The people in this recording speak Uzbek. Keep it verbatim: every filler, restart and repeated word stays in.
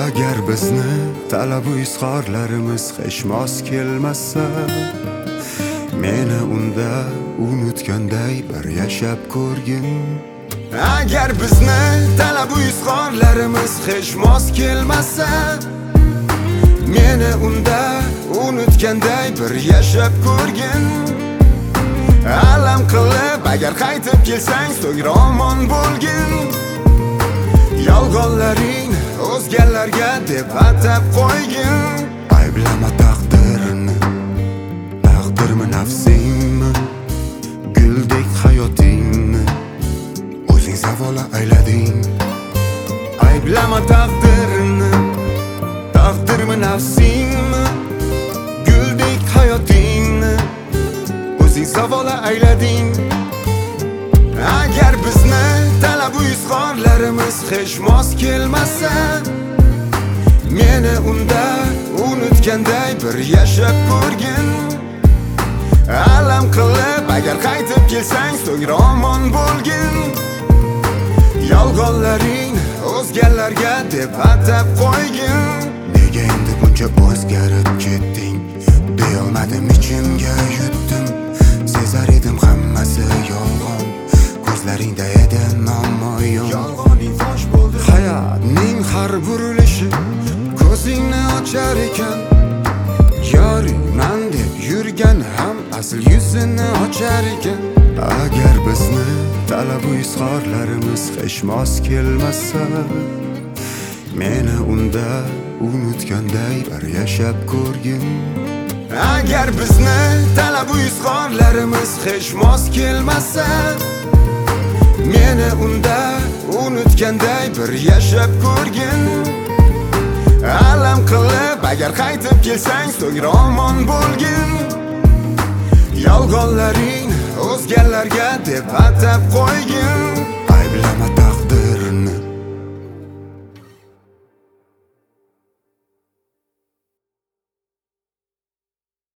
agar bizni talabu izhorlarimiz hech mos kelmasa, meni unda unutganday bir yashab ko'rgin. Agar bizni talabu izhorlarimiz hech mos kelmasa, meni unda unutganday bir yashab ko'rgin. Alam qilib agar qaytib kelsang, so'ngra omon bo'lgin. Yolg'onlaring o'zgalarga deb atab qo'ygin. Ayblama taqdirni, taqdirmi nafsingmi, guldek hayotingni o'zing savola aylading. Ayblama taqdirni, taqdirmi nafsingmi, guldek hayotingni o'zing savola aylading. Agar bizni talabu izhorlarimiz hech mos kelmasa, meni unda unutganday bir yashab ko'rgin. Alam qilib agar qaytib kelsang, so'ngra omon bo'lgin. Yolg'onlaring o'zgalarga deb atab qo'ygin. Nega endi buncha o'zgarib ketding? Deyolmadim, ichimga yutdim. Sezar edim hammasi yolg'on, ko'zlaringda edi namoyon. Yolg'oning fosh bo'ldi. Hayotning har burilishi ko'zingni ochar ekan. Yoringman deb yurgan ham asl yuzini ochar ekan. Agar bizni talabu izhorlarimiz hech mos kelmasa, meni unda unutganday bir yashab ko'rgin. Agar bizni talabu izhorlarimiz hech mos kelmasa, meni unda unutganday bir yashab ko'rgin. Alam qilib agar qaytib kelsang, so'ngra omon bo'lgin. Yolg'onlaring o'zgalarga deb atab qo'ygin.